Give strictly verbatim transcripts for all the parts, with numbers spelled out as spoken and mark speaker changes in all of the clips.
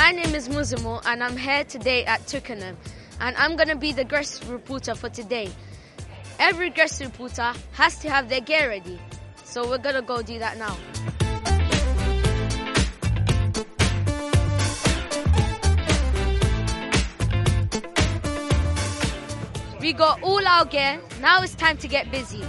Speaker 1: My name is Muzimu and I'm here today at Twickenham and I'm going to be the guest reporter for today. Every guest reporter has to have their gear ready, so we're going to go do that now. We got all our gear, now it's time to get busy.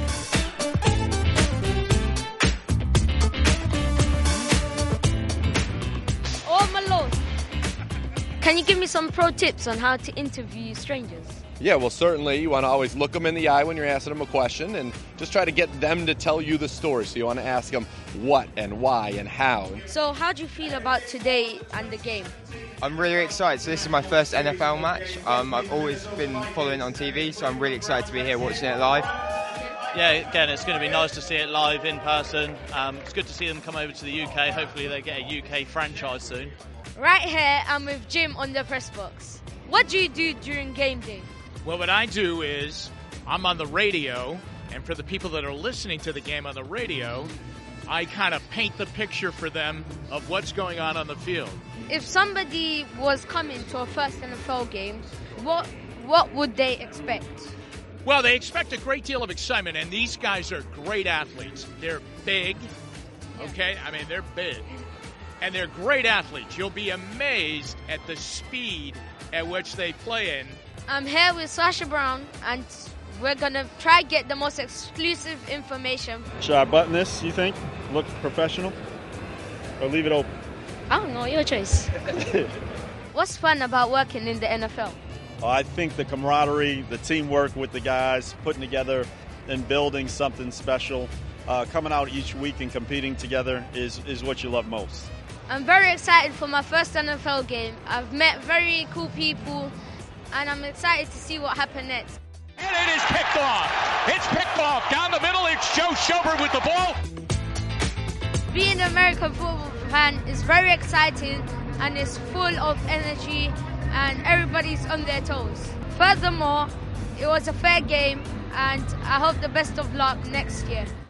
Speaker 1: Oh my lord, can you give me some pro tips on how to interview strangers?
Speaker 2: Yeah, well, certainly you want to always look them in the eye when you're asking them a question and just try to get them to tell you the story. So you want to ask them what and why and how.
Speaker 1: So how do you feel about today and the game?
Speaker 3: I'm really excited. So this is my first N F L match. Um, I've always been following it on T V, so I'm really excited to be here watching it live.
Speaker 4: Yeah, again, it's going to be nice to see it live in person. Um, it's good to see them come over to the U K. Hopefully they get a U K franchise soon.
Speaker 1: Right here, I'm with Jim on the press box. What do you do during game day?
Speaker 5: Well, what I do is I'm on the radio, and for the people that are listening to the game on the radio, I kind of paint the picture for them of what's going on on the field.
Speaker 1: If somebody was coming to a first N F L game, what what would they expect?
Speaker 5: Well, they expect a great deal of excitement, and these guys are great athletes. They're big, okay? I mean, they're big, and they're great athletes. You'll be amazed at the speed at which they play in.
Speaker 1: I'm here with Sasha Brown, and we're going to try to get the most exclusive information.
Speaker 6: Should I button this, you think? Look professional? Or leave it open?
Speaker 1: I don't know, your choice. What's fun about working in the N F L?
Speaker 6: I think the camaraderie, the teamwork with the guys, putting together and building something special, uh, coming out each week and competing together is, is what you love most.
Speaker 1: I'm very excited for my first N F L game. I've met very cool people, and I'm excited to see what happens next.
Speaker 7: And it is picked off. It's picked off. Down the middle, it's Joe Schobert with the ball.
Speaker 1: Being an American football fan is very exciting, and it's full of energy, and everybody's on their toes. Furthermore, it was a fair game, and I hope the best of luck next year.